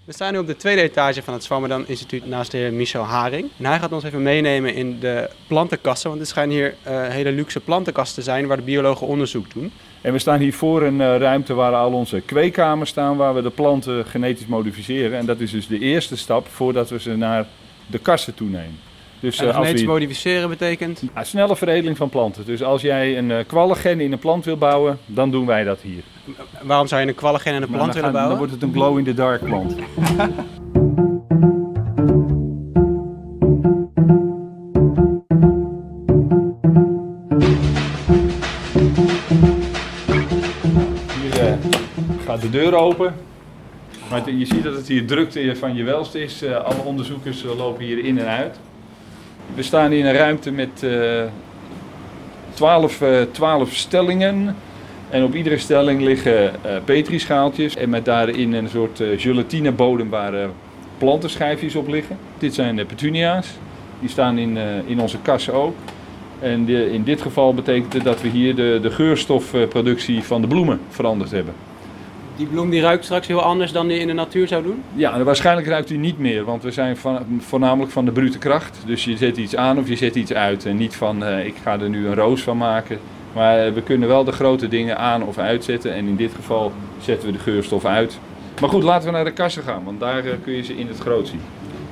We staan nu op de tweede etage van het Swammerdam Instituut naast de heer Michel Haring. En hij gaat ons even meenemen in de plantenkasten, want er schijnen hier hele luxe plantenkasten te zijn waar de biologen onderzoek doen. En we staan hier voor een ruimte waar al onze kweekkamers staan, waar we de planten genetisch modificeren. En dat is dus de eerste stap voordat we ze naar de kasten toenemen. Dus, en genetisch modificeren betekent? Snelle veredeling van planten. Dus als jij een kwallengen in een plant wil bouwen, dan doen wij dat hier. Waarom zou je een kwallengen in een plant willen bouwen? Dan wordt het een glow-in-the-dark plant. Hier gaat de deur open. Maar je ziet dat het hier drukte van je welst is. Alle onderzoekers lopen hier in en uit. We staan in een ruimte met 12 stellingen. En op iedere stelling liggen petrischaaltjes. En met daarin een soort gelatinebodem waar plantenschijfjes op liggen. Dit zijn de petunia's. Die staan in onze kassen ook. En in dit geval betekent het dat we hier de geurstofproductie van de bloemen veranderd hebben. Die bloem die ruikt straks heel anders dan die in de natuur zou doen? Ja, waarschijnlijk ruikt die niet meer, want we zijn voornamelijk van de brute kracht. Dus je zet iets aan of je zet iets uit. En niet van ik ga er nu een roos van maken. Maar we kunnen wel de grote dingen aan of uitzetten. En in dit geval zetten we de geurstof uit. Maar goed, laten we naar de kassen gaan, want daar kun je ze in het groot zien.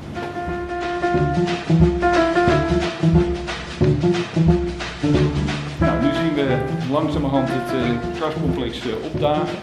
Nou, nu zien we langzamerhand het kastcomplex opdagen.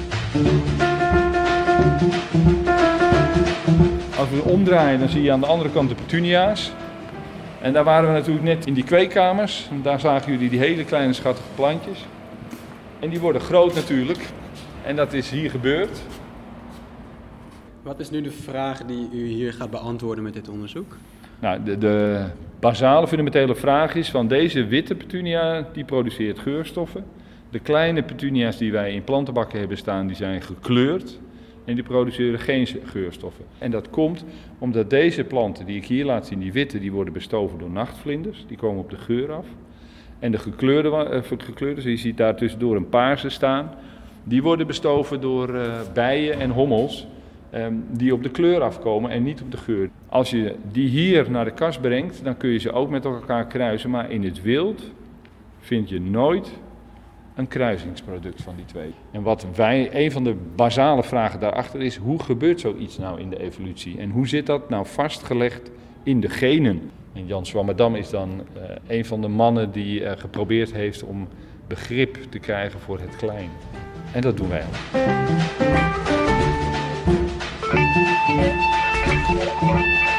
Als we omdraaien, dan zie je aan de andere kant de petunia's. En daar waren we natuurlijk net in die kweekkamers. Daar zagen jullie die hele kleine schattige plantjes. En die worden groot natuurlijk. En dat is hier gebeurd. Wat is nu de vraag die u hier gaat beantwoorden met dit onderzoek? Nou, de basale fundamentele vraag is van deze witte petunia, die produceert geurstoffen. De kleine petunia's die wij in plantenbakken hebben staan, die zijn gekleurd. En die produceren geen geurstoffen. En dat komt omdat deze planten die ik hier laat zien, die witte, die worden bestoven door nachtvlinders. Die komen op de geur af. En de gekleurde, je ziet daar tussendoor een paarse staan, die worden bestoven door bijen en hommels. Die op de kleur afkomen en niet op de geur. Als je die hier naar de kast brengt, dan kun je ze ook met elkaar kruisen. Maar in het wild vind je nooit een kruisingsproduct van die twee. En een van de basale vragen daarachter is, hoe gebeurt zoiets nou in de evolutie? En hoe zit dat nou vastgelegd in de genen? En Jan Swammerdam is dan een van de mannen die geprobeerd heeft om begrip te krijgen voor het klein. En dat doen wij ook.